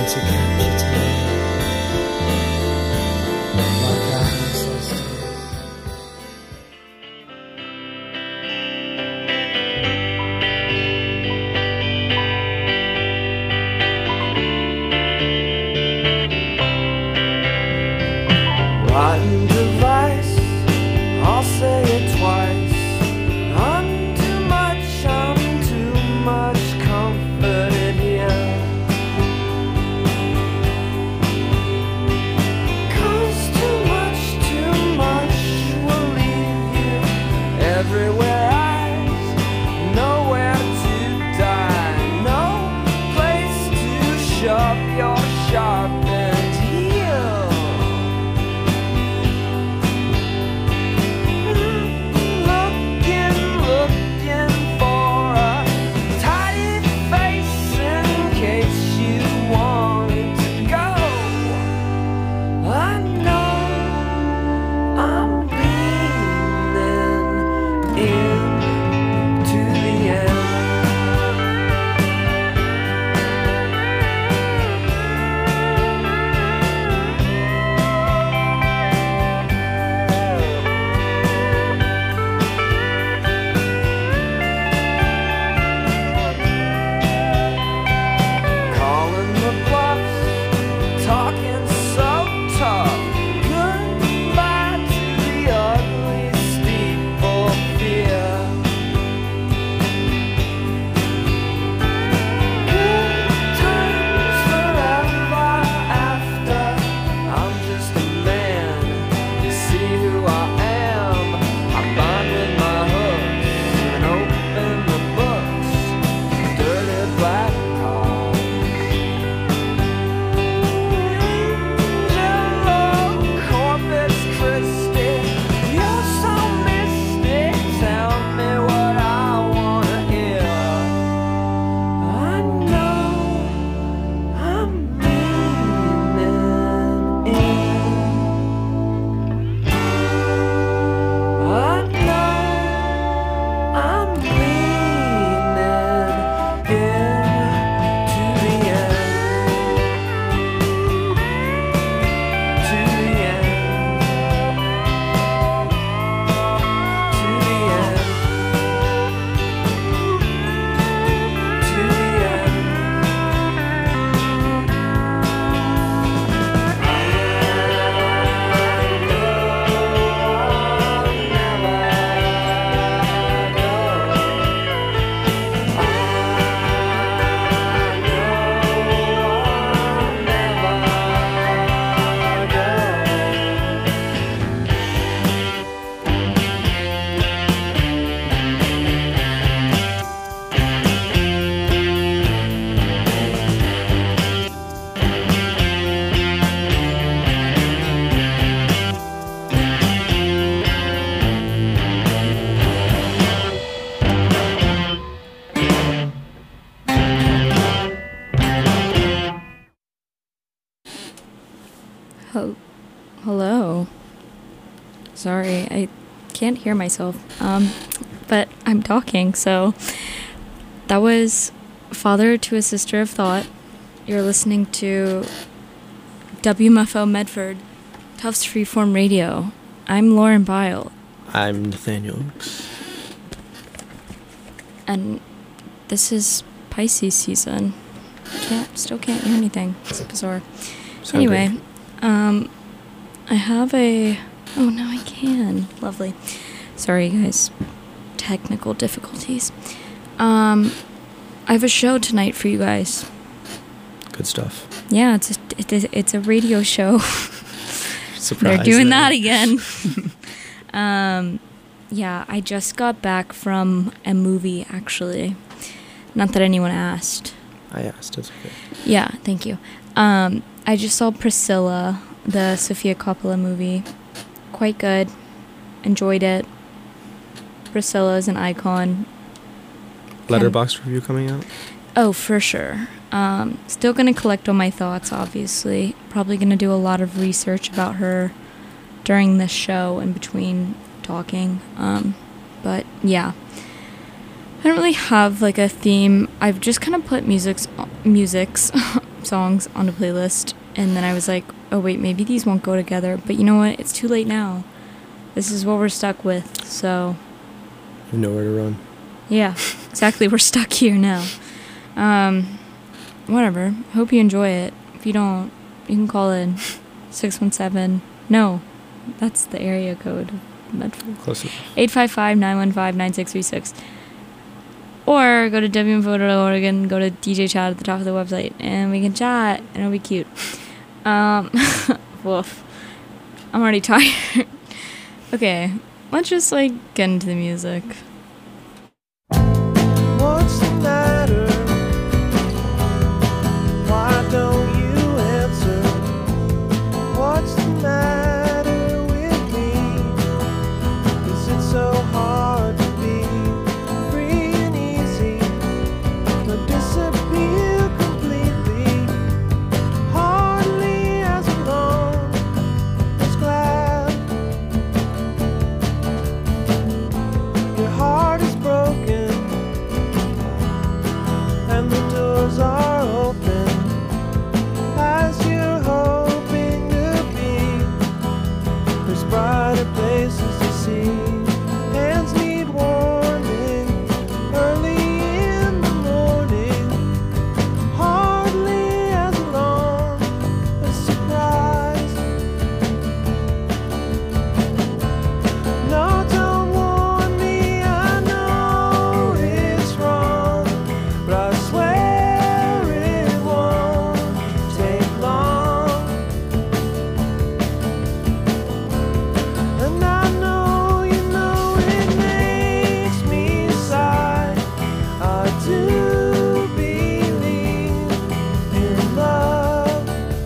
to catch its breath, like ancestors. Rotten device, I'll say it twice. I'm too much comforted here. 'Cause too much will leave you everywhere eyes, nowhere to die, no place to sharp your sharpened heel. Looking for a tidy face in case you wanted to go. I know I'm leaning in to the end. Calling the bluffs, talking so tough. Goodbye to the ugly steeple fear. Good times forever after. I'm just a man, you see who I am. I bind with my hooks and open the books. Dirty black cars. Angelo Corpus Christi, you're so mystic. Tell me what I wanna hear. I know I'm leaning in. I know I'm leaning in to the end. To the end. To the end. To the end. Hello. Sorry, I can't hear myself. But I'm talking, so that was Father to a Sister of Thought. You're listening to WMFO Medford, Tufts Freeform Radio. I'm Lauren Bile. I'm Nathaniel Oakes. And this is Pisces season. Still can't hear anything. It's bizarre. Anyway, I have a... Oh, now I can. Lovely. Sorry, guys. Technical difficulties. I have a show tonight for you guys. Good stuff. Yeah, it's a radio show. Surprise. They're doing that again. Yeah, I just got back from a movie, actually. Not that anyone asked. I asked. It's okay. Yeah, thank you. I just saw Priscilla, the Sofia Coppola movie. Quite good. Enjoyed it. Priscilla is an icon. Letterboxd review coming out? Oh, for sure. Still gonna collect all my thoughts, obviously. Probably gonna do a lot of research about her during this show in between talking. But yeah. I don't really have like a theme. I've just kind of put musics songs on the playlist, and then I was like, oh wait, maybe these won't go together, but you know what, it's too late now. This is what we're stuck with, so You have nowhere to run. yeah, exactly, we're stuck here now. Whatever, hope you enjoy it. If you don't, you can call in 617, no, that's the area code of Medford. Close enough. 855-915-9636. Or go to WMFO.org and go to DJ Chat at the top of the website, and we can chat, and it'll be cute. Woof. I'm already tired. Okay, let's just, like, get into the music. What's the matter? Why don't you answer? What's the matter with me? Is it so hard to be free and easy, or disappear completely? Hardly as long as glad. Your heart is broken, and the doors are open as you're hoping to be. There's brighter places to see. Hands need warning early in the morning. Hardly as long as surprise. No, don't warn me, I know it's wrong, but I swear it won't take long. And I know you know it makes me sigh. I do believe in love.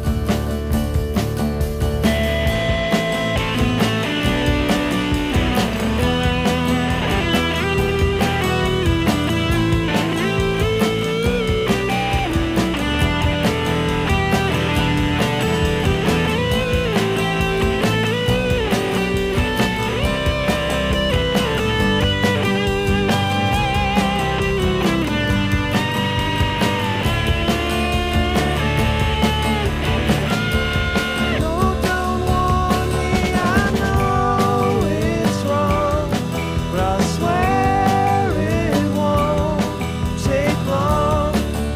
No, don't warn me, I know it's wrong, but I swear it won't take long.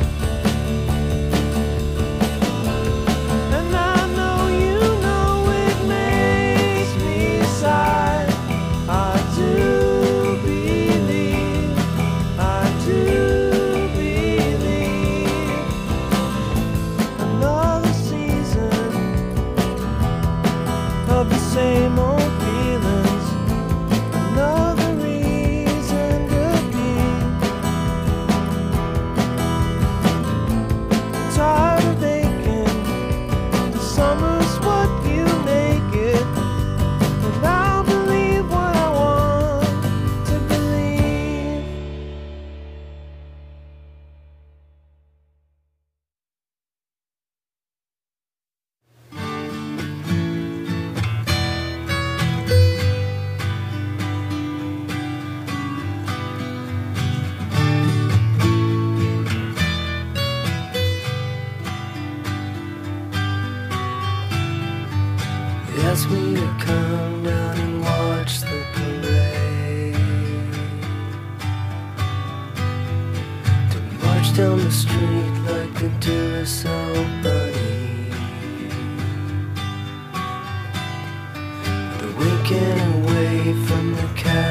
And I know you know it makes me sigh. I do believe another season of the same old feelings, another reason to be. Tired of aching, the summer's what you make it, and I'll believe what I want to believe. They asked me to come down and watch the parade, to march down the street like the Duracell bunny, the winking away from the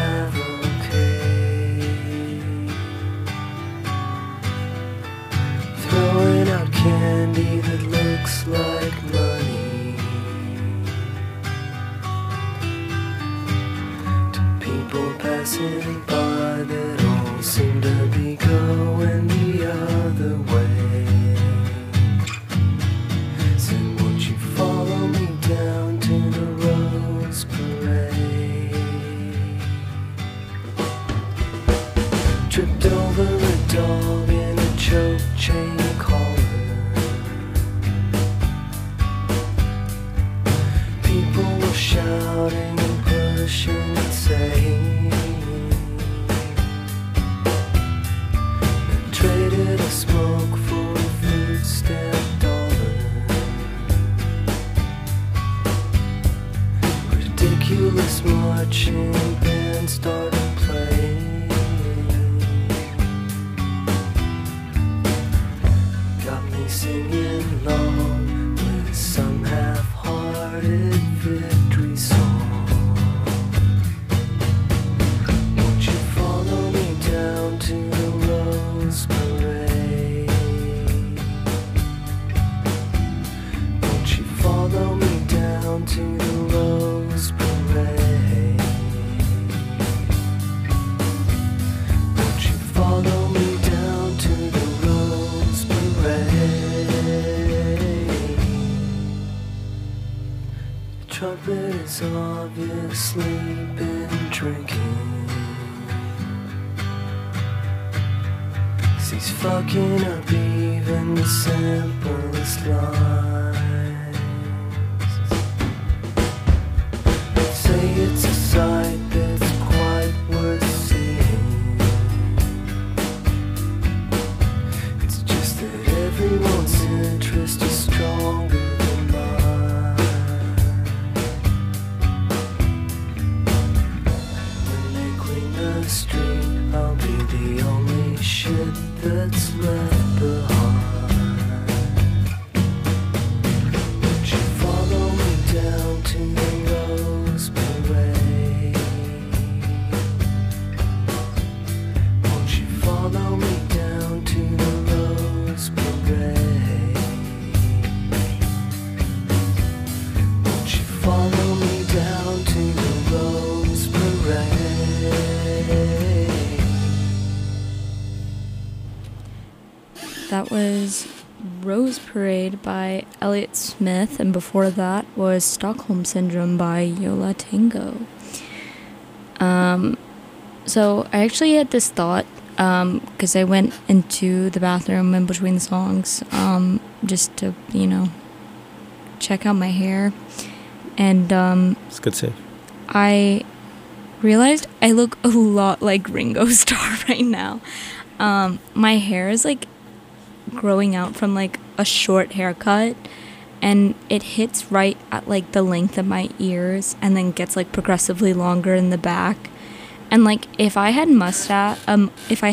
cavalcade, throwing out candy that looks like money. People passing by that all seem to be going the other way. Said, won't you follow me down to the Rose Parade? Tripped over a dog in a choke chain collar. People were shouting and pushing and saying, got me singing along with some half-hearted victory song. Won't you follow me down to the Rose Parade? Won't you follow me down to the Rose Parade? Won't you follow me down to the Rose Parade? The trumpet has obviously been drinking. He's fucking up even the simplest lines. Say it's a sight that's quite worth seeing. It's just that everyone's interest is stronger than mine. When they clean the street, I'll be the only shit that's left behind. Won't you follow me down to the Rose Parade? Won't you follow me down to the Rose Parade? Won't you follow me down to the Rose Parade? That was Rose Parade by Elliott Smith, and before that was Stockholm Syndrome by Yo La Tengo. So I actually had this thought, because I went into the bathroom in between the songs, just to, check out my hair. And It's good save. I realized I look a lot like Ringo Starr right now. My hair is like growing out from like a short haircut, and it hits right at like the length of my ears and then gets like progressively longer in the back. And like if I had a mustache and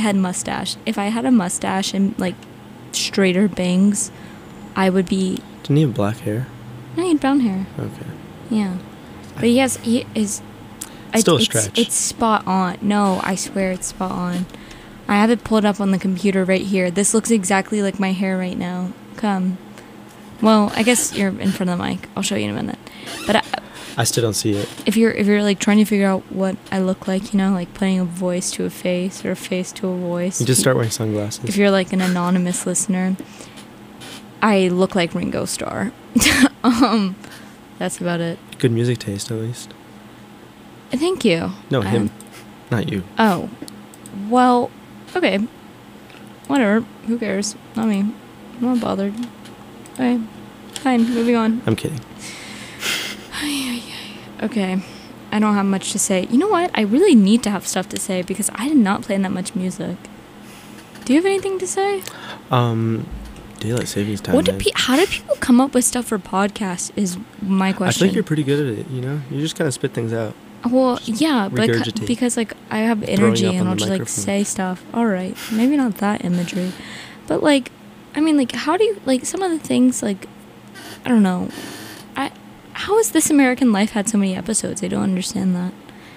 like straighter bangs, I would be. Didn't he have black hair? No, he had brown hair. Okay. Yeah, but he is. Still a stretch. It's spot on. No, I swear it's spot on. I have it pulled up on the computer right here. This looks exactly like my hair right now. Come. Well, I guess you're in front of the mic. I'll show you in a minute. But I still don't see it. if you're like trying to figure out what I look like, like putting a voice to a face or a face to a voice. You just start wearing sunglasses. If you're like an anonymous listener, I look like Ringo Starr. That's about it. Good music taste, at least. Thank you. No, him. Not you. Oh. Well, okay. Whatever. Who cares? Not me. I'm not bothered. Okay. Fine. Moving on. I'm kidding. Okay. I don't have much to say. You know what? I really need to have stuff to say because I did not play that much music. Do you have anything to say? Daylight savings time. How do people come up with stuff for podcasts is my question. I think you're pretty good at it, You just kind of spit things out. Well, yeah, but regurgitate. because like I have energy up and on I'll the just like microphone. say stuff. All right, maybe not that imagery, but like, I mean, like, how do you like some of the things like, I don't know, how has This American Life had so many episodes? I don't understand that.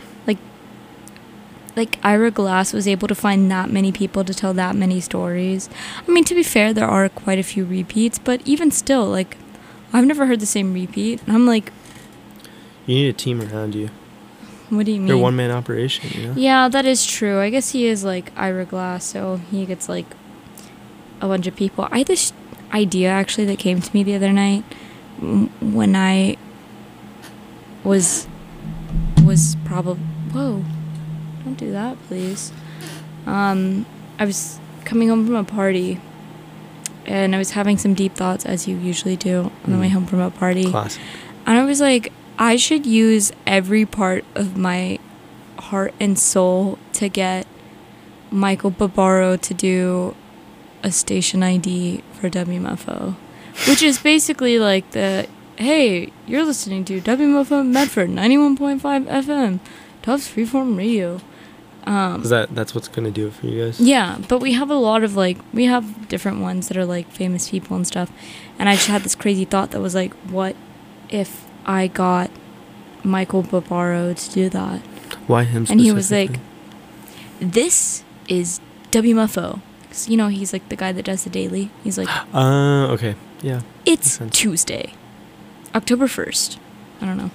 Like Ira Glass was able to find that many people to tell that many stories. I mean, to be fair, there are quite a few repeats, but even still, like, I've never heard the same repeat. And I'm like, You need a team around you. what do you mean? You're a one-man operation, Yeah, that is true. I guess he is like Ira Glass, so he gets like a bunch of people. I had this idea actually that came to me the other night when I was probably. Whoa. Don't do that, please. I was coming home from a party, and I was having some deep thoughts, as you usually do on the way home from a party. Classic. And I was like, I should use every part of my heart and soul to get Michael Barbaro to do a station ID for WMFO, which is basically like the, hey, you're listening to WMFO Medford 91.5 FM, Tufts Freeform Radio. Is that's what's gonna do it for you guys? Yeah, but we have a lot of like, we have different ones that are like famous people and stuff. And I just had this crazy thought that was like, what if I got Michael Barbaro to do that? Why him? And he was like, specifically? this is WMFO. 'Cause, you know, he's like the guy that does the Daily. He's like, Okay, yeah. it's sense. Tuesday, October 1st. I don't know.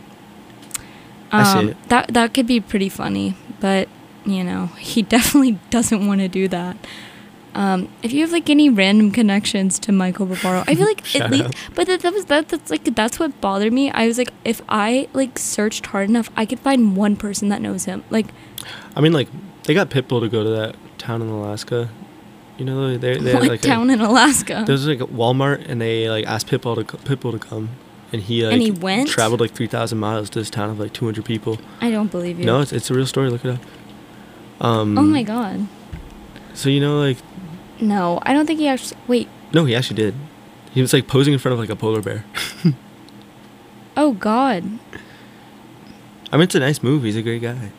I see it. That could be pretty funny, but you know, he definitely doesn't want to do that. If you have like any random connections to Michael Barbaro, I feel like Shout at least, out. but that's what bothered me. I was like, if I like searched hard enough, I could find one person that knows him. Like, I mean, like they got Pitbull to go to that town in Alaska. You know, they what like town in Alaska? There was like a Walmart, and they like asked Pitbull to come, and he like And he went? traveled like 3,000 miles to this town of like 200 people. I don't believe you. No, it's a real story. Look it up. Oh my god. So you know, like, No, I don't think he actually. Wait. no, he actually did. He was like posing in front of like a polar bear. Oh god. I mean, it's a nice move. He's a great guy.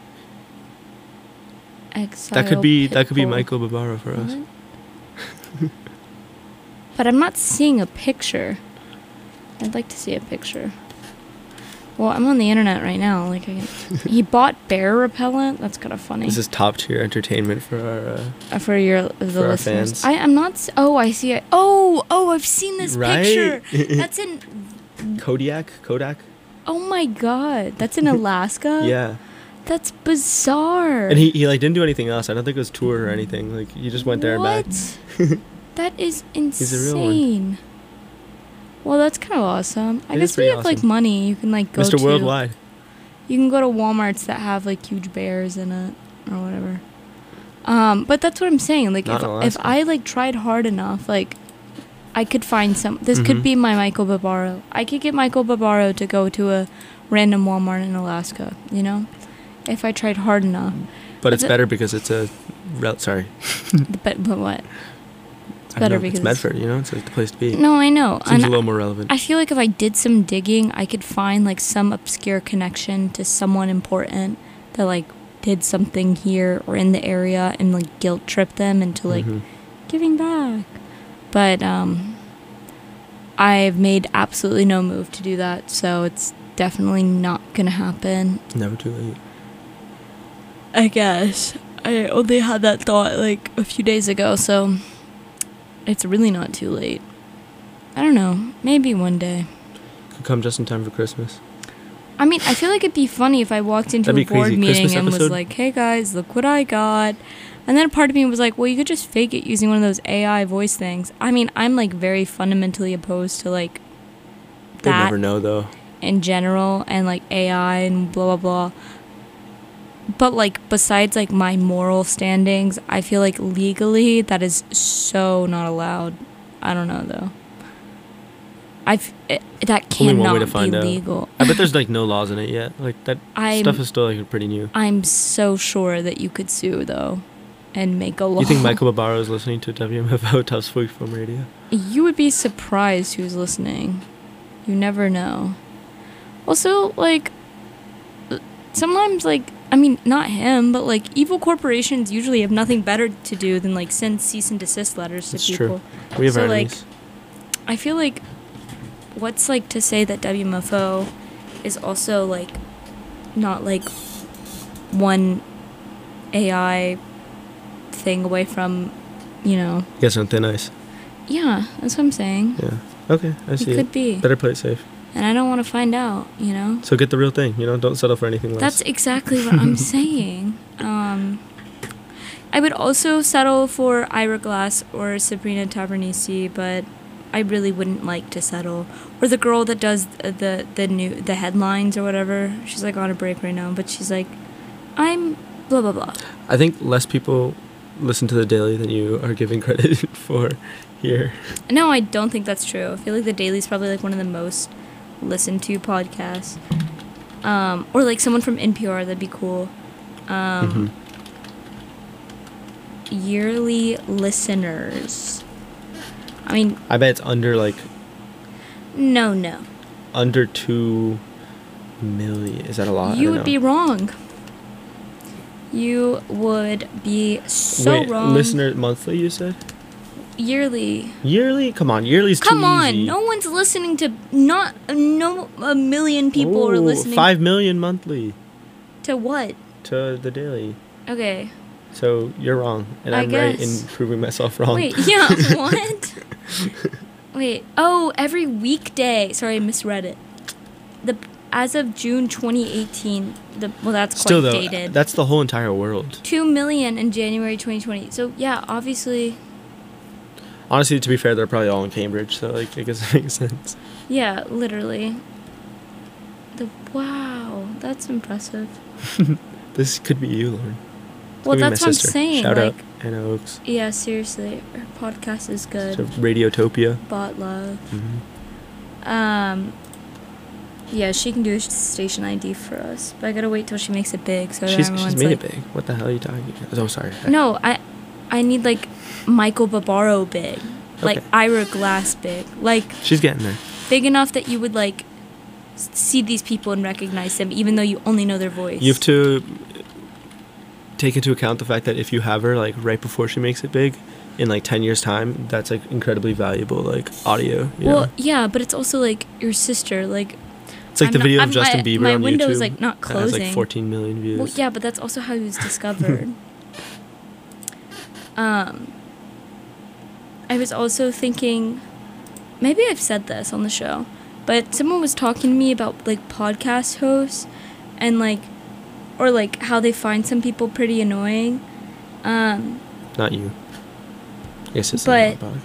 Exile That could be Pitbull. Michael Barbaro for us. What? But I'm not seeing a picture. I'd like to see a picture. Well, I'm on the internet right now. Like, he bought bear repellent. That's kind of funny. This is top tier entertainment for our. For the our listeners. fans. I'm not. Oh, I see it. Oh, I've seen this Right? picture. That's in. Kodak. Oh my god, that's in Alaska. Yeah, That's bizarre. and he like didn't do anything else. I don't think it was tour or anything. Like he just went there and back. What? That is insane. He's a real one. Well, that's kind of awesome. I It guess is if you pretty have like awesome. money, you can like go Mr. to. Worldwide. You can go to WalMarts that have like huge bears in it or whatever. But that's what I'm saying. Like Not in if Alaska. I like tried hard enough, like I could find some. This could Mhm. be my Michael Barbaro. I could get Michael Barbaro to go to a random Walmart in Alaska. You know, if I tried hard enough. But it's That's it. better because it's a. Sorry. But what? It's I don't better know, because it's Medford. You know, it's like the place to be. No, I know. Seems a And little more relevant. I feel like if I did some digging, I could find like some obscure connection to someone important that like did something here or in the area and like guilt trip them into like Mhm. giving back. But I've made absolutely no move to do that, so it's definitely not gonna happen. Never too late. I guess I only had that thought like a few days ago, so it's really not too late. I don't know. Maybe one day. Could come just in time for Christmas. I mean, I feel like it'd be funny if I walked into That'd a be board crazy. meeting Christmas and was episode? like, "Hey guys, look what I got." And then a part of me was like, "Well, you could just fake it using one of those AI voice things." I mean, I'm like very fundamentally opposed to like They that never know though. in general and like AI and blah blah blah. But like besides like my moral standings, I feel like legally that is so not allowed. I don't know though. That Only one way cannot to find be out. legal. I bet there's like no laws in it yet. Like that stuff is still like pretty new. I'm so sure that you could sue though, and make a law. You think Michael Barbaro is listening to WMFO Tufts Freak Film Radio? You would be surprised who's listening. You never know. Also, like, sometimes, like, I mean, not him, but like, evil corporations usually have nothing better to do than like send cease and desist letters to It's people. true. We have So, our like, enemies. I feel like what's like to say that WMFO is also like not like one AI thing away from, you know. You guys on thin ice. Yeah, that's what I'm saying. Yeah. Okay, I It see it. could be. Better play it safe. And I don't want to find out, you know. So get the real thing. You know, don't settle for anything less. That's exactly what I'm saying. I would also settle for Ira Glass or Sabrina Tavernisi, but I really wouldn't like to settle. Or the girl that does the headlines or whatever. She's like on a break right now, but she's like, I'm blah blah blah. I think less people listen to the Daily than you are giving credit for here. No, I don't think that's true. I feel like the Daily's probably like one of the most listened to podcasts. Or like someone from NPR, that'd be cool. Mhm. Yearly listeners. I mean, I bet it's under like no. under 2 million. Is that a lot? I You don't would know. be wrong. You would be so Wait, wrong. listener monthly, you said? Yearly. Yearly? Come on, yearly's too easy. Come on, no one's listening to no a million people are listening 5 million monthly to what? to the daily. Okay. So you're wrong, and I I'm right in guess. proving myself wrong. Wait, yeah, what? Wait. Oh, every weekday. Sorry, I misread it. As of June 2018, well, that's Still quite though, dated. that's the whole entire world. 2 million in January 2020. So yeah, obviously, Honestly, to be fair, they're probably all in Cambridge, so like I guess it makes sense. yeah, literally. Wow, that's impressive. This could be you, Lauren. It's Well, gonna be my that's what I'm sister. saying. Shout like, out Anna Oaks. yeah, seriously, her podcast is good. To Radiotopia. Bot love. Mm-hmm. Yeah, she can do a station ID for us, but I gotta wait till she makes it big. So She's everyone's made like, it big. What the hell are you talking about? Oh, sorry. No, I need like Michael Barbaro big, like Okay. Ira Glass big, like She's getting there. big enough that you would like see these people and recognize them, even though you only know their voice. You have to take into account the fact that if you have her like right before she makes it big, in like 10 years time, that's like incredibly valuable like audio. You Well, know? yeah, but it's also like your sister. Like It's like I'm the not- video I'm- of Justin Bieber my on window YouTube. is, like, not that has closing. like 14 million views. Well, yeah, but that's also how he was discovered. I was also thinking, maybe I've said this on the show, but someone was talking to me about like podcast hosts and like, or like how they find some people pretty annoying. Not you. I guess it's But- not about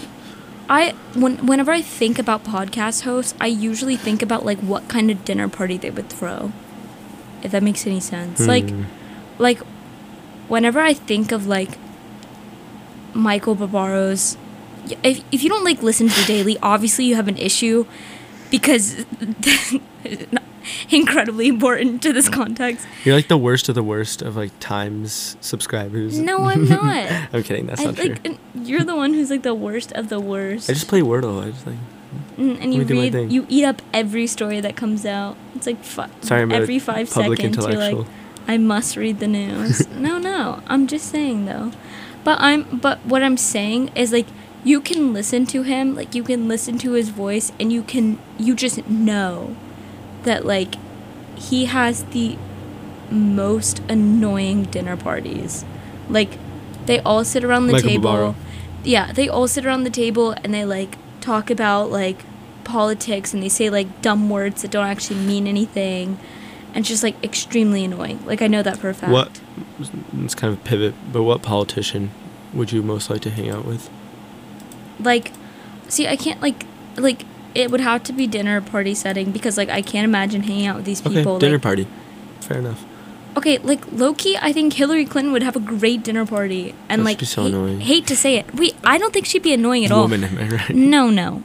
Whenever I think about podcast hosts, I usually think about like what kind of dinner party they would throw, if that makes any sense. Like whenever I think of like Michael Barbaro's, if you don't like listen to the Daily, obviously you have an issue, because it's not incredibly important to this context. You're like the worst of the worst of like Times subscribers. No, I'm not. I'm kidding. That's I not true. like you're the one who's like the worst of the worst. I just play Wordle. I just like. And you Let me do my read, thing. you eat up every story that comes out. It's like Sorry, I'm every a 5 public seconds you're like, intellectual. I must read the news. No, I'm just saying though. But what I'm saying is like you can listen to him, like you can listen to his voice, and you just know that like he has the most annoying dinner parties. Like they all sit around the Michael table. Barbaro. Yeah, they all sit around the table and they like talk about like politics, and they say like dumb words that don't actually mean anything, and it's just like extremely annoying. Like I know that for a fact. What? It's kind of a pivot, but what politician would you most like to hang out with? Like, see, I can't like it would have to be dinner party setting, because like I can't imagine hanging out with these people. Okay, dinner like, party. Fair enough. Okay, like low-key, I think Hillary Clinton would have a great dinner party, and That like should be so annoying. hate to say it, I don't think she'd be annoying at all. Woman, am I right? No.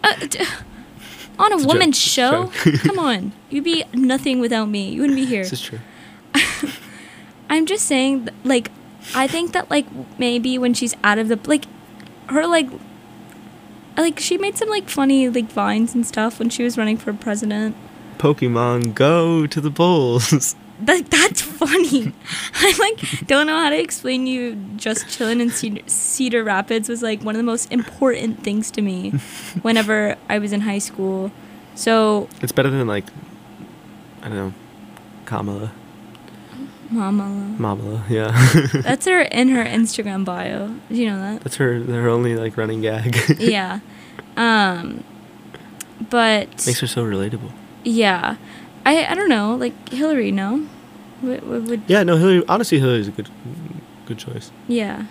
On a It's a woman's joke. show? Come on. You'd be nothing without me. You wouldn't be here. This is true. I'm just saying, like, I think that, like, maybe when she's out of the, like, her, like, she made some, like, funny, like, vines and stuff when she was running for president. Pokemon Go to the polls. That's funny. I, like, don't know how to explain you. Just chilling in Cedar Rapids was, like, one of the most important things to me whenever I was in high school. So, It's better than like, I don't know, Kamala. Mama. Yeah. That's her in her Instagram bio. Did you know that? That's her only like running gag. Yeah. But Makes her so relatable. yeah. I don't know, like Hillary, no? Would Yeah, no, Hillary. Honestly, Hillary's a good choice. yeah.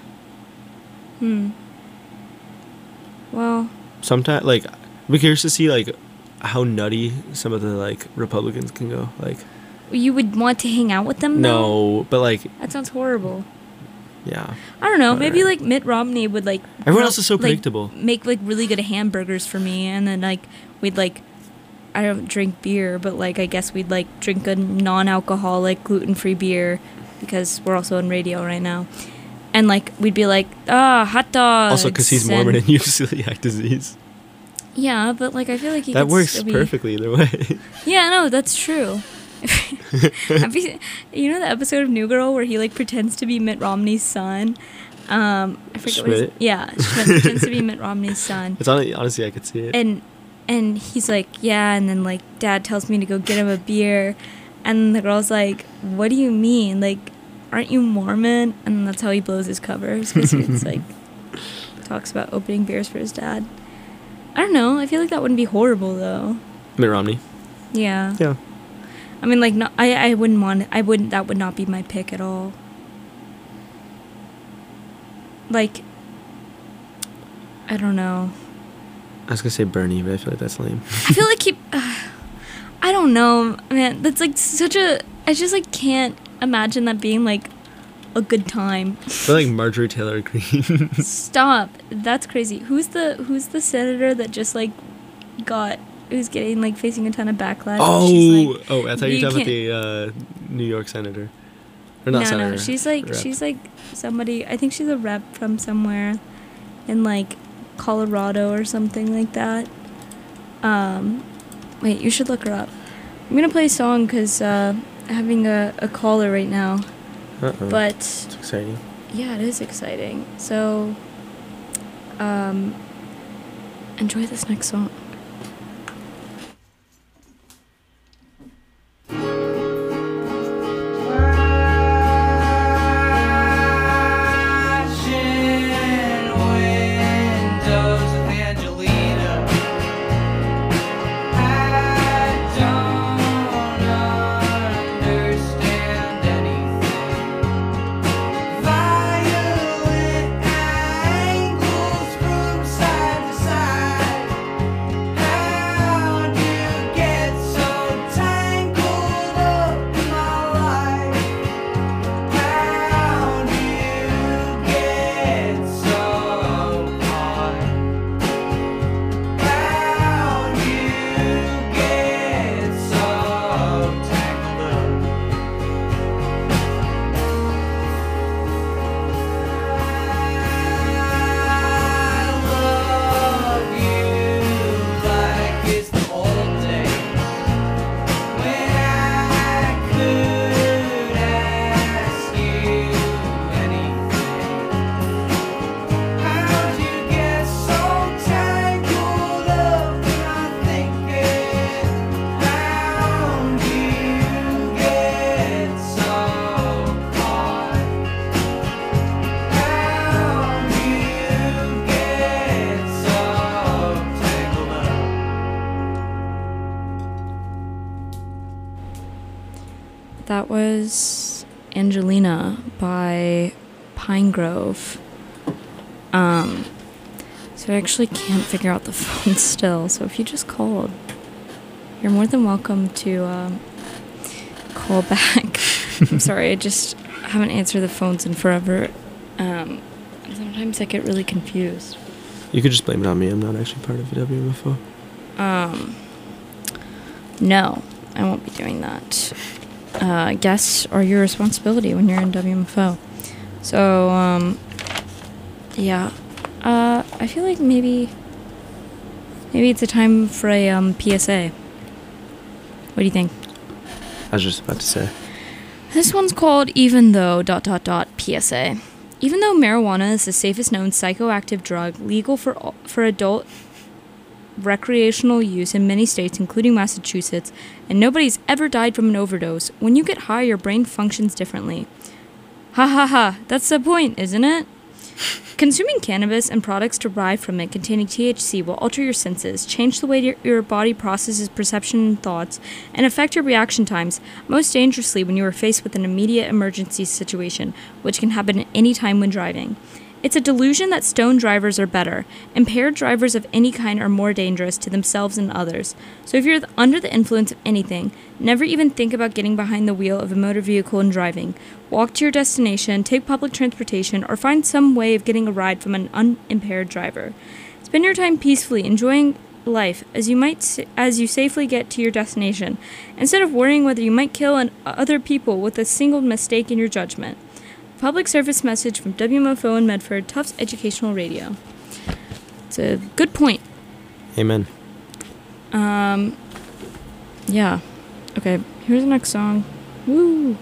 Well, Sometimes, like, I'm curious to see like how nutty some of the like Republicans can go. Like, you would want to hang out with them though? no, but like, That sounds horrible. yeah. I don't know, maybe Alright. like Mitt Romney would like Everyone else is so like, predictable. make like really good hamburgers for me, and then like we'd like, I don't drink beer, but like I guess we'd like drink a non-alcoholic gluten-free beer, because we're also on radio right now, and like we'd be like, hot dogs. Also, because he's Mormon and you have celiac disease. Yeah, but like I feel like he That could works still be- perfectly either way. Yeah, no, that's true. You know the episode of New Girl where he like pretends to be Mitt Romney's son? I forget what Schmidt? Schmidt pretends to be Mitt Romney's son. It's honestly, I could see it. And he's like, yeah, and then like Dad tells me to go get him a beer, and the girl's like, what do you mean? Like, aren't you Mormon? And that's how he blows his covers, because it's like talks about opening beers for his dad. I don't know. I feel like that wouldn't be horrible though. Mitt Romney. Yeah. Yeah. I mean, like, not. I wouldn't want. I wouldn't. That would not be my pick at all. Like, I don't know. I was gonna say Bernie, but I feel like that's lame. I feel like he. I don't know, man. That's like such a. I just like can't imagine that being like a good time. I feel like Marjorie Taylor Greene. Stop. That's crazy. Who's the senator that just like who's getting like facing a ton of backlash? Oh, like, I thought you were talking about the New York senator. Or not senator. No, she's like rep. she's like somebody. I think she's a rep from somewhere in like Colorado or something like that. Wait, you should look her up. I'm gonna play a song because I'm having a caller right now. Uh-oh. But It's exciting. yeah, it is exciting. So, enjoy this next song. That was Angelina by Pinegrove. So I actually can't figure out the phone still, so if you just called, you're more than welcome to call back. I'm sorry, I just haven't answered the phones in forever. And sometimes I get really confused. You could just blame it on me. I'm not actually part of the WMFO. No, I won't be doing that. Guests are your responsibility when you're in WMFO. So, yeah. I feel like maybe it's a time for a PSA. What do you think? I was just about to say. This one's called Even Though ... PSA. Even though marijuana is the safest known psychoactive drug legal for adult recreational use in many states, including Massachusetts, and nobody's ever died from an overdose, when you get high, your brain functions differently. Ha ha ha, that's the point, isn't it? Consuming cannabis and products derived from it containing THC will alter your senses, change the way your body processes perception and thoughts, and affect your reaction times, most dangerously when you are faced with an immediate emergency situation, which can happen at any time when driving. It's a delusion that stoned drivers are better. Impaired drivers of any kind are more dangerous to themselves and others. So if you're under the influence of anything, never even think about getting behind the wheel of a motor vehicle and driving. Walk to your destination, take public transportation, or find some way of getting a ride from an unimpaired driver. Spend your time peacefully, enjoying life as you safely get to your destination, instead of worrying whether you might kill other people with a single mistake in your judgment. Public service message from WMFO in Medford, Tufts Educational Radio. It's a good point. Amen. Yeah. Okay, here's the next song. Woo!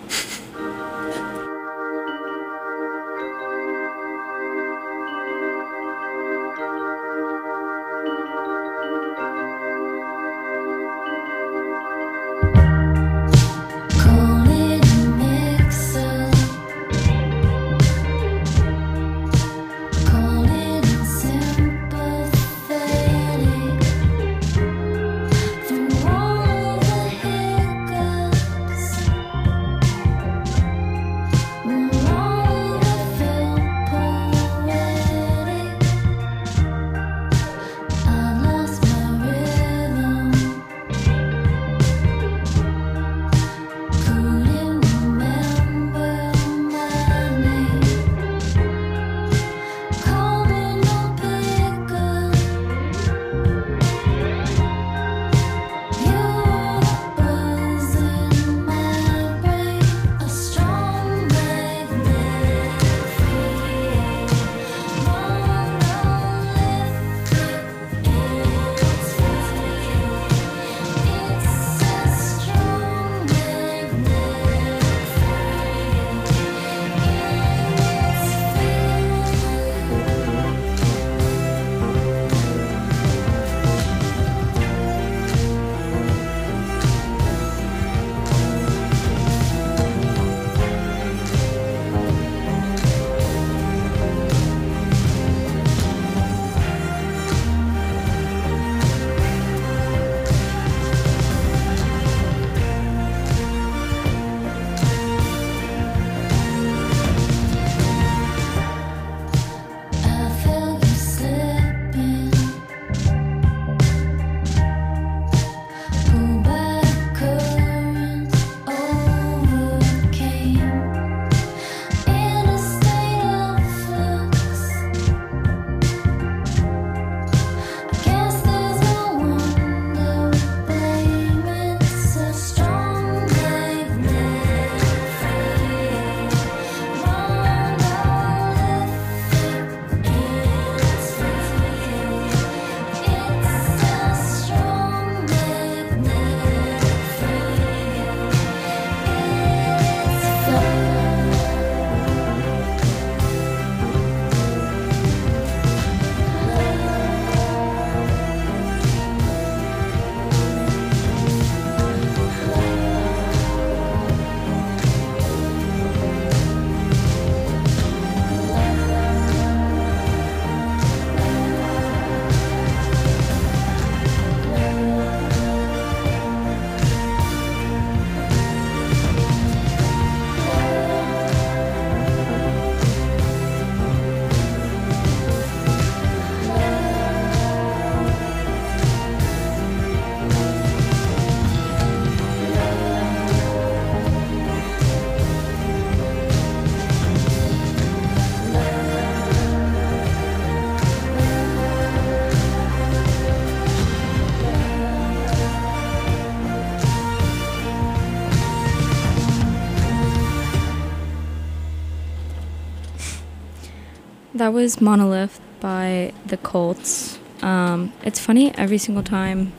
That was Monolith by The Colts. It's funny, every single time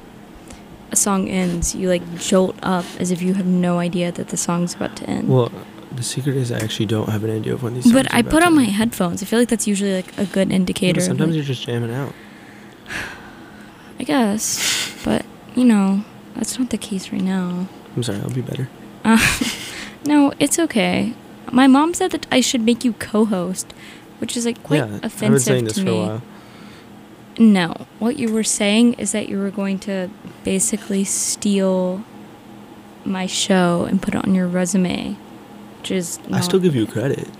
a song ends, you like jolt up as if you have no idea that the song's about to end. Well, the secret is I actually don't have an idea of when these songs But are I about put to on my end. headphones. I feel like that's usually like a good indicator. But sometimes like, you're just jamming out. I guess, but you know, that's not the case right now. I'm sorry, I'll be better. No, it's okay. My mom said that I should make you co-host, which is like quite offensive I've been saying to this me. for a while. No, what you were saying is that you were going to basically steal my show and put it on your resume, which is I still give you credit.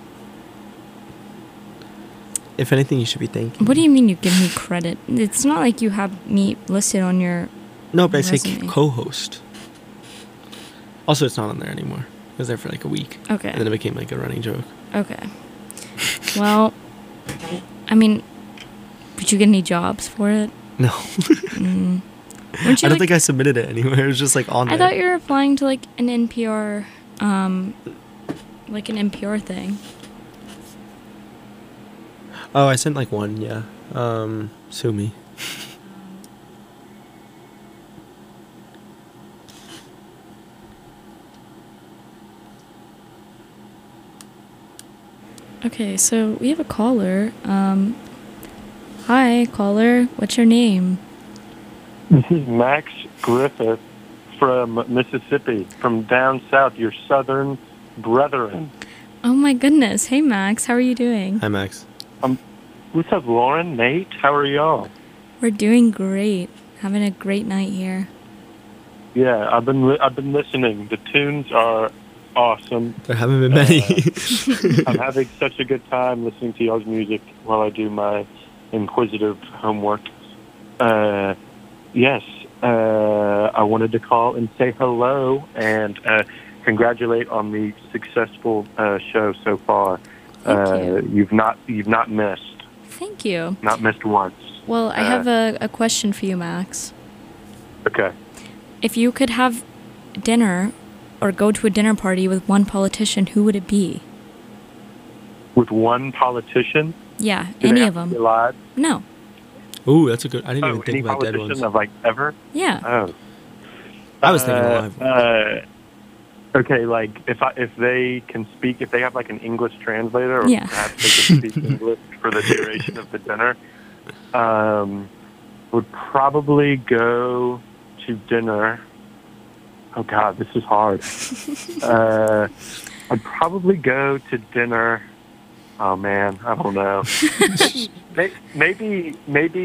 If anything, you should be thanking What do me. you mean you give me credit? It's not like you have me listed on your No, but I say resume. co-host. Also, it's not on there anymore. It was there for like a week. Okay. And then it became like a running joke. Okay. Well, I mean, did you get any jobs for it? No. Weren't I you don't like, think I submitted it anywhere. It was just like on there. I thought you were applying to like an NPR, like an NPR thing. Oh, I sent like one, yeah. Sue me. Okay, so we have a caller. Hi, caller. What's your name? This is Max Griffith from Mississippi, from down south, your southern brethren. Oh my goodness. Hey, Max. How are you doing? Hi, Max. What's up, Lauren, Nate? How are y'all? We're doing great. Having a great night here. Yeah, I've been listening. The tunes are awesome. There haven't been many. I'm having such a good time listening to y'all's music while I do my inquisitive homework. Yes, I wanted to call and say hello and congratulate on the successful show so far. Thank you. You've not missed. Thank you. Not missed once. Well, I have a question for you, Max. Okay. If you could have dinner or go to a dinner party with one politician, who would it be? With one politician? Yeah, Do they any have of to them. be alive? No. Ooh, that's a good. I didn't even Any think about dead politician ones. of like ever? Yeah. Oh. I was thinking alive. Okay, like if they can speak, if they have like an English translator, or Yeah. perhaps they could speak English for the duration of the dinner, would probably go to dinner. Oh God, this is hard. I'd probably go to dinner. Oh man, I don't know. maybe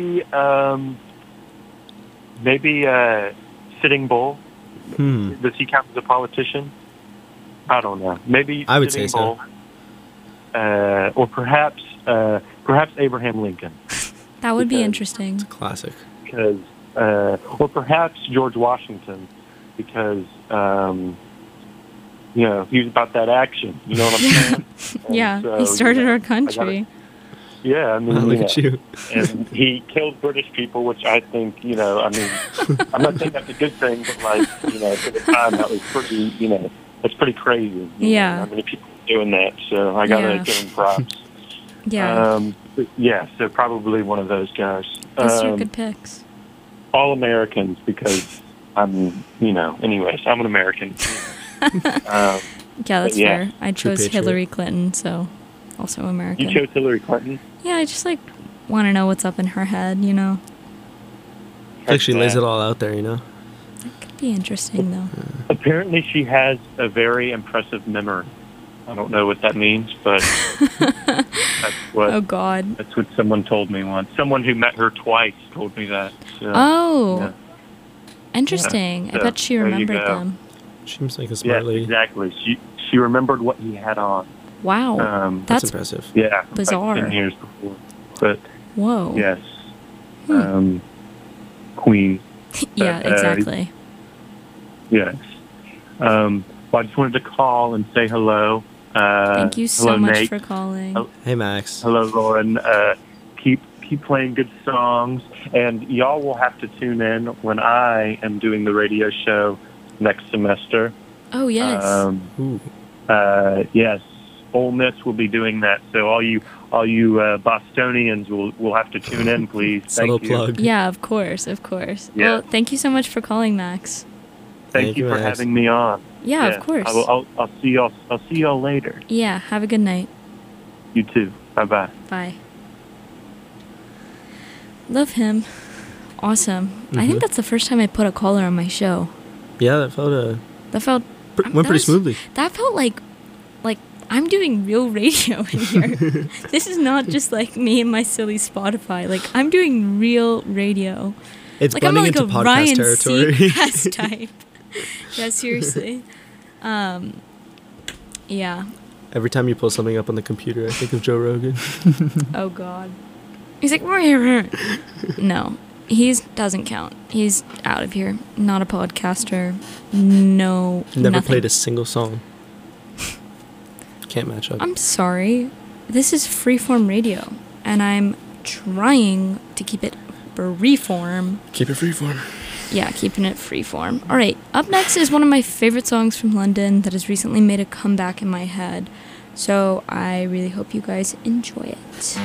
Sitting Bull. Does he count as a politician? I don't know. Maybe I would Sitting say so. Bull, or perhaps Abraham Lincoln, That would be Because- interesting. Classic. because or perhaps George Washington, because he was about that action. You know what I'm saying? And Yeah, so, he started our I gotta- country. Yeah, I mean, Look at you. and he killed British people, which I think, I mean, I'm not saying that's a good thing, but like, for the time, that was pretty, that's pretty crazy. Yeah. How many people are doing that? So I gotta Yeah. give him props. Yeah. But yeah, so probably one of those guys. Those are good picks. All Americans, because I'm, anyways, I'm an American. Yeah, that's yeah, fair. I true chose patriot. Hillary Clinton, so also American. You chose Hillary Clinton? Yeah, I just want to know what's up in her head, It's like she lays Yeah. it all out there, That could be interesting, though. Apparently, she has a very impressive memory. I don't know what that means, but Oh, God. that's what someone told me once. Someone who met her twice told me that. So, Oh, yeah. interesting. Yeah, I bet she there you remembered go. them. Seems like a Yes, smart lady. exactly. She remembered what he had on. Wow. That's That's impressive. Yeah, bizarre. Like 10 years before. But whoa. yes, Queen. Yeah, exactly. Yes. Well, I just wanted to call and say hello. Thank you so hello, much Nate. for calling. Oh. Hey, Max. Hello, Lauren. Keep playing good songs, and y'all will have to tune in when I am doing the radio show next semester. Oh, yes. Ooh. Yes, Ole Miss will be doing that. So all you Bostonians will have to tune in, please. Subtle Thank you. plug. Yeah, of course, of course. Yeah. Well, thank you so much for calling, Max. Thank you for Max. having me on. Yeah, of course. I'll see y'all. I'll see y'all later. Yeah, have a good night. You too. Bye bye. Bye. Love him. Awesome. I think that's the first time I put a caller on my show. Yeah, that felt That felt went that pretty was- smoothly. That felt like I'm doing real radio in here. This is not just like me and my silly Spotify. Like I'm doing real radio. It's Like I'm blending like into a podcast Ryan territory. Seacrest type. Yeah, seriously. Yeah. Every time you pull something up on the computer, I think of Joe Rogan. Oh God. He's like, no, he doesn't count. He's out of here. Not a podcaster. No. Never nothing. played a single song. Can't match up. I'm sorry. This is freeform radio, and I'm trying to keep it freeform. Keep it freeform. Yeah, keeping it freeform. All right, up next is one of my favorite songs from London that has recently made a comeback in my head. So I really hope you guys enjoy it.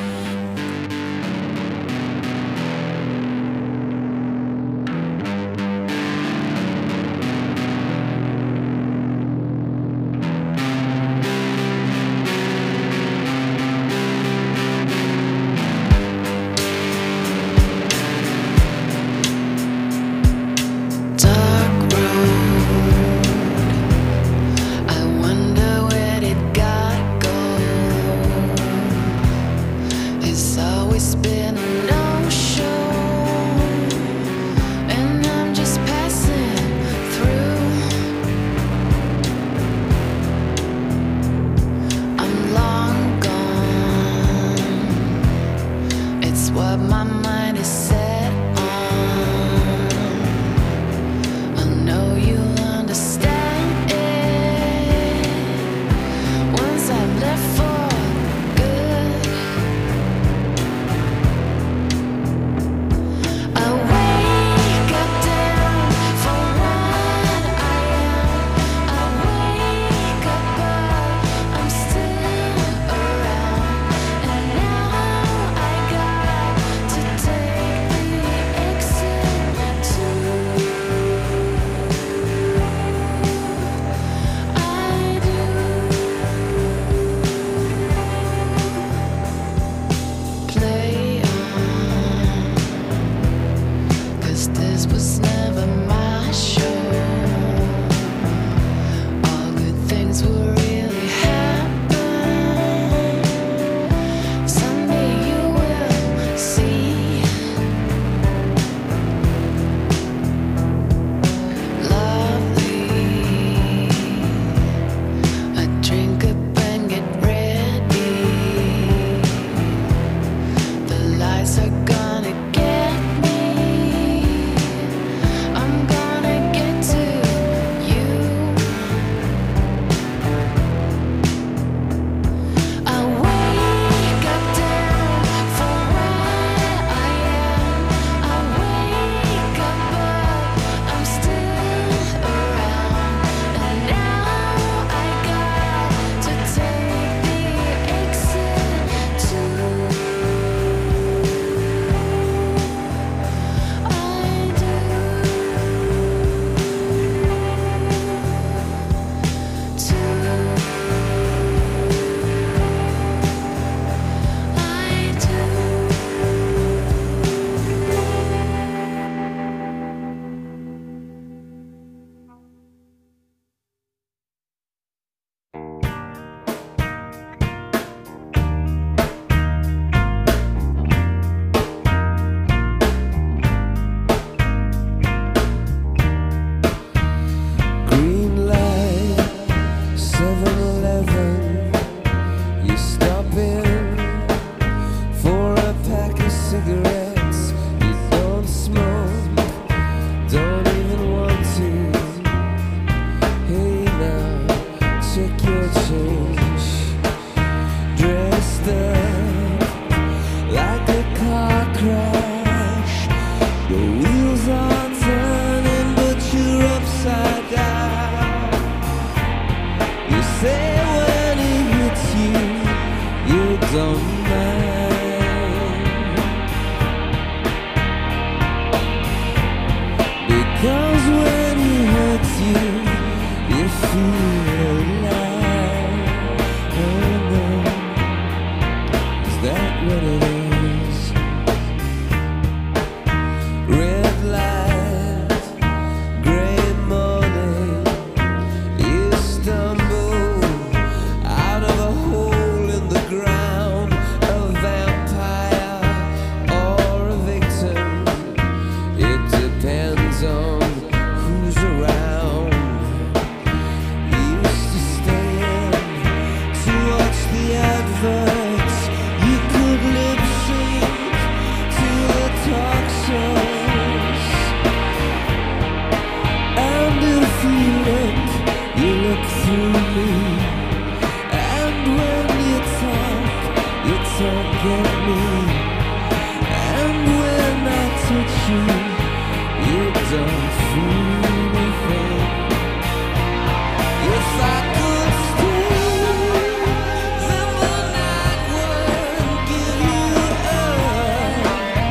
'Cause when he hurts you, you feel alive. Oh no, is that what it is? Red light, gray morning, you stumble out of a hole in the ground, a vampire or a victim. It depends on who's around. You used to stand to watch the adverts. You could lip sync to the talk shows. And if you look through me. And when you talk at me. And when I touch you, you don't feel anything. If I could stay, then the night would give you up.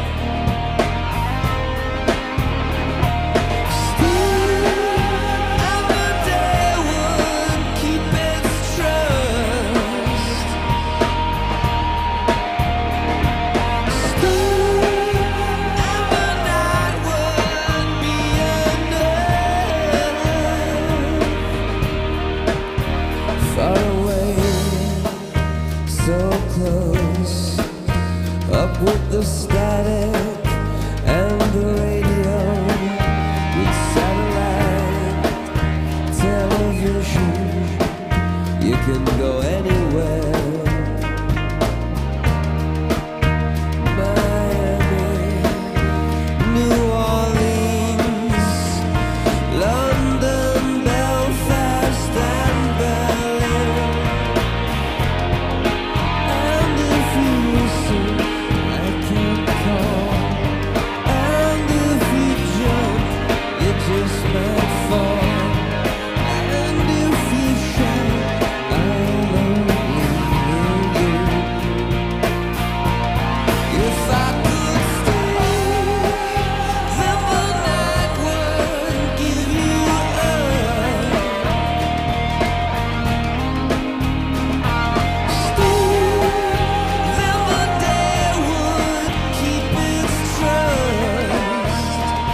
Stay, and the day would keep its trust. Stay, and the night would be enough. Far away, so close, up with the static and the radio, with satellite television, you can go anywhere. Miami, New Orleans, London, Belfast, and Berlin. And if you listen, I can call. And if you jump, you just might fall. And if you shout, I'll only hear you. If I could stay, then the night would give you up. Stay, then the day would keep its trust.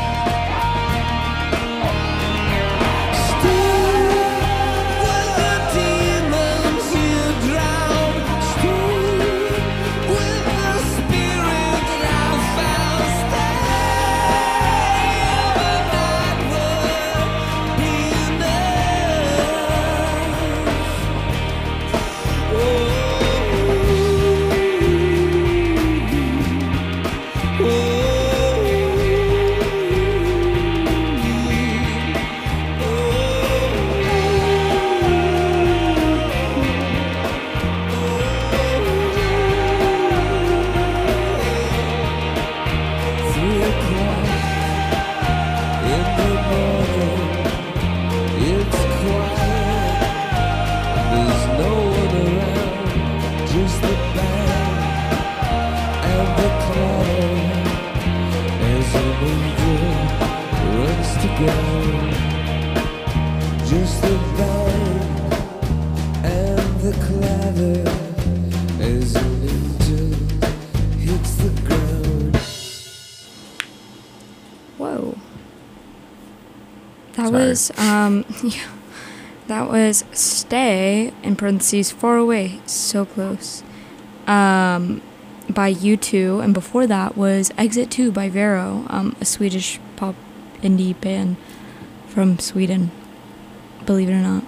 Stay with the demons you drown. Stay with the spirit that I found. Stay, the night would be just the band and the cloud as an angel runs together. Just the band and the clatter as an angel hits the ground. Whoa. That Sorry. was yeah. That was Stay in parentheses Far Away, So Close, by U2, and before that was Exit 2 by Vero, a Swedish pop indie band from Sweden, believe it or not.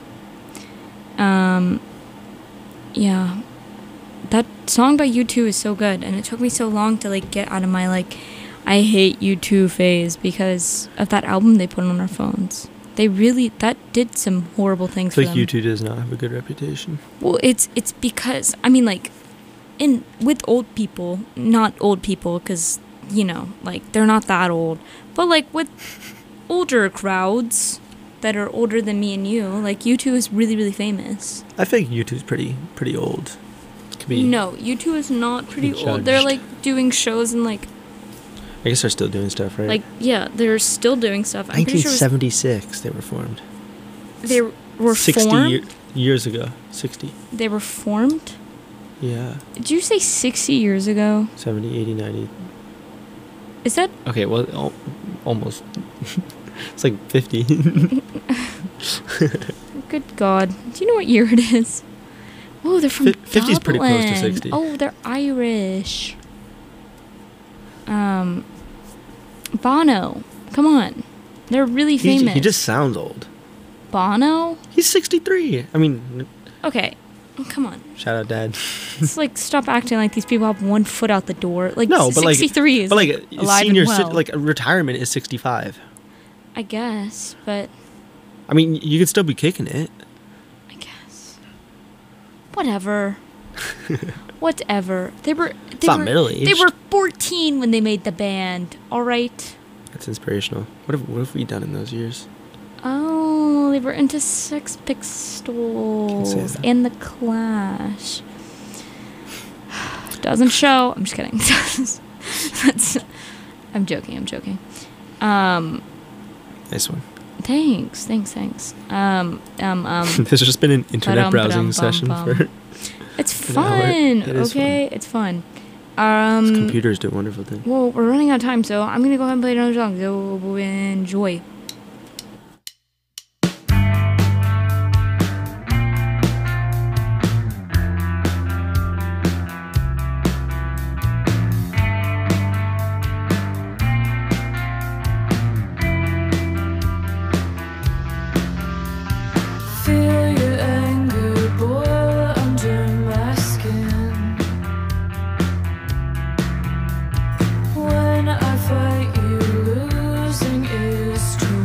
Yeah, that song by U2 is so good, and it took me so long to like get out of my like I hate U2 phase because of that album they put on our phones. They really, that did some horrible things I for feel like them. U2 does not have a good reputation. Well, it's because, I mean, like, with old people, not old people, because, you know, like, they're not that old, but, like, with older crowds that are older than me and you, like, U2 is really, really famous. I think U2 is pretty old. Could be No, U2 is not pretty be old. They're, judged. like, doing shows in, like, I guess they're still doing stuff, right? Like, yeah, they're still doing stuff. I'm pretty sure 1976 they were formed. they were 60 formed. years ago. 60. They were formed. Yeah. Did you say 60 years ago? 70, 80, 90. Is that Okay, well, almost. It's like 50. good God? Do you know what year it is? Oh, they're from 50 is pretty close to Dublin. 60. Oh, they're Irish. Bono. Come on. They're really famous. He just sounds old. Bono? He's 63. I mean, Okay. Come on. shout out, Dad. It's like, stop acting like these people have one foot out the door. Like, No, but 63 is like alive senior and well. like retirement is 65. I guess, but I mean, you could still be kicking it. I guess. Whatever. Whatever. They were not middle-aged. They were 14 when they made the band. All right. That's inspirational. What have we done in those years? Oh, they were into Sex Pistols that. and The Clash. Doesn't show. I'm just kidding. I'm joking. Nice one. Thanks. This has just been an internet browsing session for. It's an hour. fun. It is Okay, it's fun. Computers do a wonderful thing. Well, we're running out of time, so I'm gonna go ahead and play another song. So enjoy. Feel your anger boil under my skin. When I fight you, losing is true.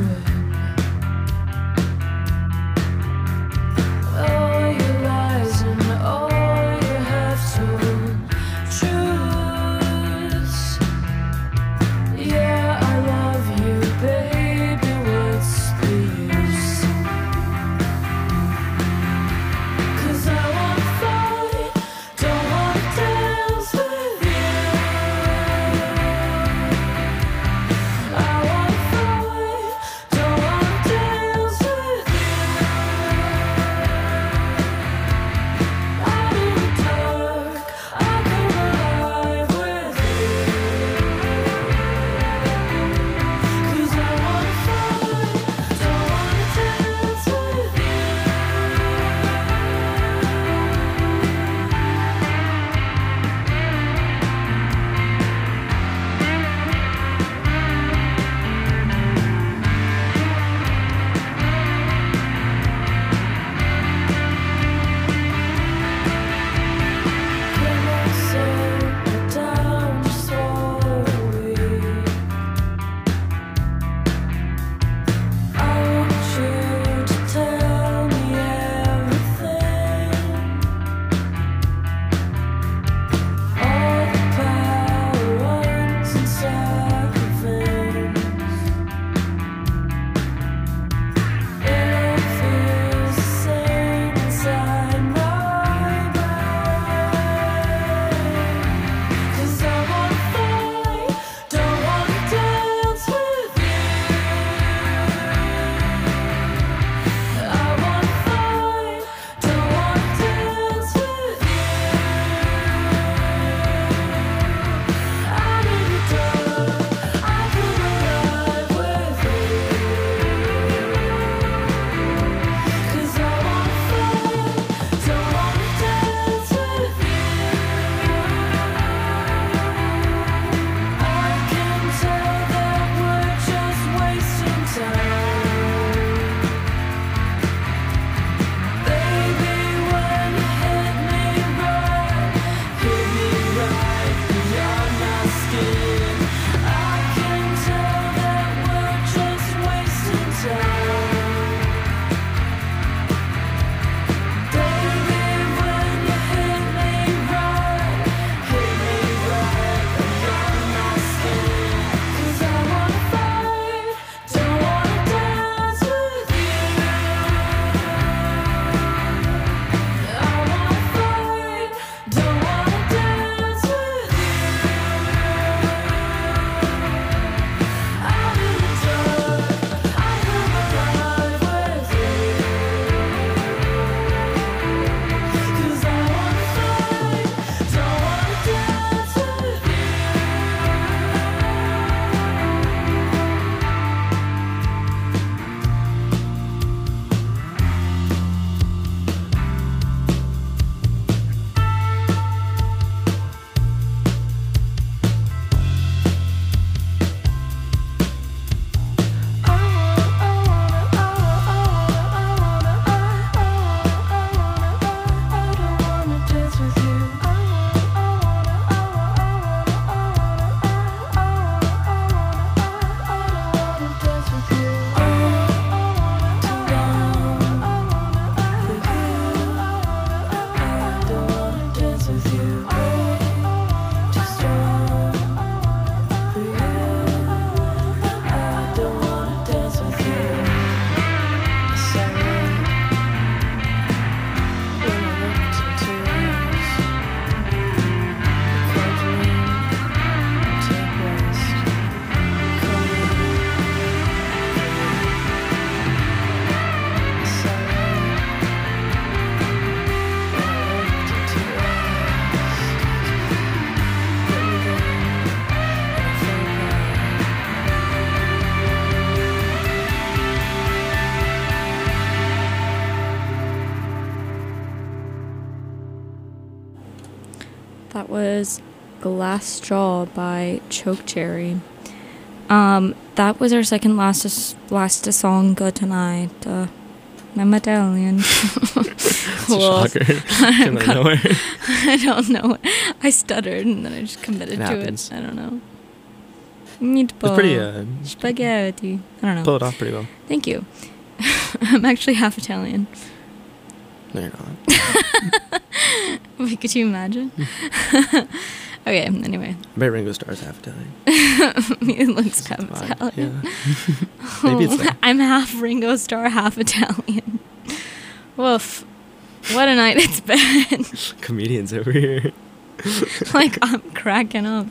That was Glass Straw by Choke Cherry. That was our second last song tonight. I'm Italian. Shocker. Came out of nowhere. I don't know. I stuttered and then I just committed It to happens. it. I don't know. Meatball. It's pretty, Spaghetti. I don't know. pull it off pretty well. Thank you. I'm actually half Italian. No, you're not. Wait, could you imagine? Okay, anyway. I bet Ringo Starr's half Italian. It looks half It's fine, Italian. Yeah. Maybe it's that. I'm half Ringo Starr, half Italian. Woof. What a night it's been. Comedians over here. Like, I'm cracking up.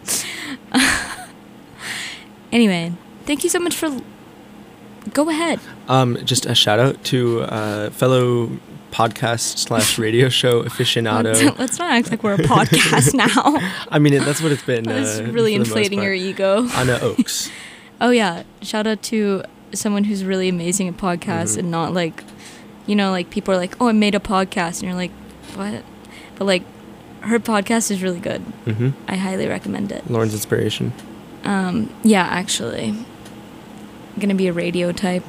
Anyway, thank you so much for... Go ahead. Just a shout out to fellow podcast / radio show aficionado. Let's not act like we're a podcast now. I mean, that's what it's been. That's really for the most inflating part. your ego. Anna Oaks. Oh, yeah. Shout out to someone who's really amazing at podcasts and not like, you know, like people are like, oh, I made a podcast. And you're like, what? But like, her podcast is really good. Mm-hmm. I highly recommend it. Lauren's inspiration. Yeah, actually. I'm going to be a radio type.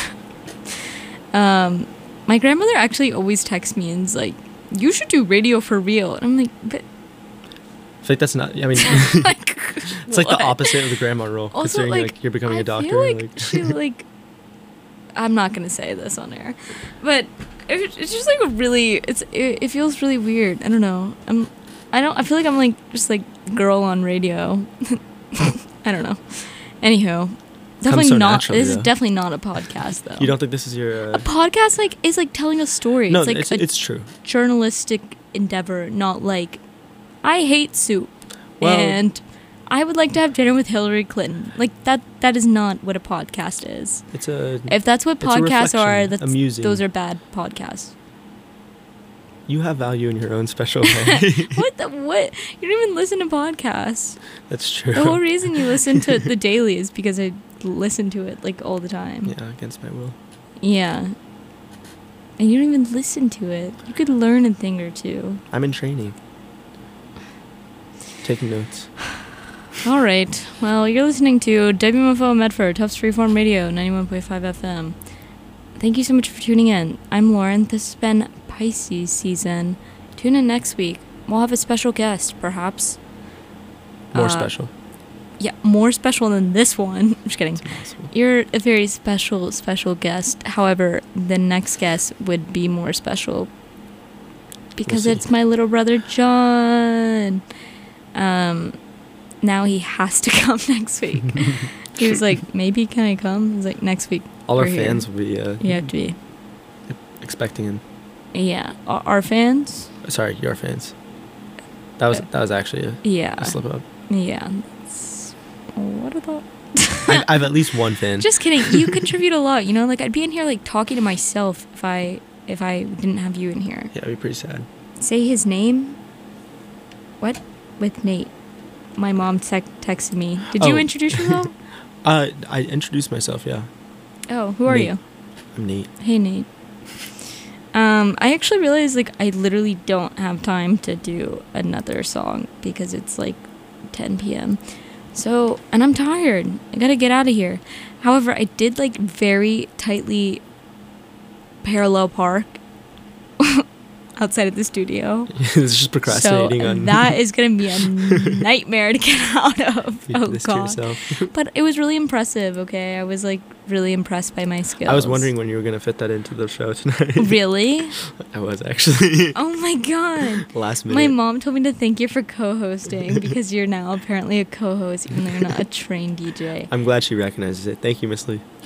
My grandmother actually always texts me and is like, you should do radio for real. And I'm like, but... I feel like that's not. I mean, like, it's like what? the opposite of the grandma role. Also, considering like you're becoming I a doctor. feel like she like. I'm not gonna say this on air, but it's just like a really. It feels really weird. I don't know. I feel like I'm like just like girl on radio. I don't know. Anywho, definitely so not. naturally, This is though. definitely not a podcast though. You don't think this is your? A podcast like is like telling a story. No, it's like it's true. journalistic endeavor, not like I hate soup Well- and I would like to have dinner with Hillary Clinton. Like that is not what a podcast is. It's a. If that's what It's a podcasts are, reflection, that's amusing. those are bad podcasts. You have value in your own special way. What? You don't even listen to podcasts. That's true. The whole reason you listen to The Daily is because I listen to it like all the time. Yeah, against my will. Yeah. And you don't even listen to it. You could learn a thing or two. I'm in training. Taking notes. All right. Well, you're listening to WMFO Medford, Tufts Freeform Radio, 91.5 FM. Thank you so much for tuning in. I'm Lauren. This has been Pisces season. Tune in next week. We'll have a special guest, perhaps. More special. Yeah, more special than this one. I'm just kidding. It's impossible. You're a very special guest. However, the next guest would be more special because see. it's my little brother John. Now he has to come next week. He was like, maybe can I come? I was like, next week. All our we're here. fans will be You have to be. expecting him. Yeah. Our fans? Sorry, your fans. That was actually Yeah. a slip up. Yeah. What about... I have at least one fan. Just kidding. You contribute a lot, you know? Like, I'd be in here, like, talking to myself if I didn't have you in here. Yeah, it'd be pretty sad. Say his name. What? With Nate. My mom texted me. Did you Oh. introduce yourself? I introduced myself. Yeah, Oh, who are Nate. you? I'm Nate. Hey, Nate. I actually realized, like, I literally don't have time to do another song because it's, like, 10 p.m. So, and I'm tired. I gotta get out of here. However, I did, like, very tightly parallel park outside of the studio. It's just procrastinating So on. that is going to be a nightmare to get out of. You Oh, did this to God. yourself. But it was really impressive, okay? I was, like, really impressed by my skills. I was wondering when you were gonna fit that into the show tonight. Really? I was actually. Oh, my God. Last minute. My mom told me to thank you for co-hosting because you're now apparently a co-host even though you're not a trained DJ. I'm glad she recognizes it. Thank you, Miss Lee.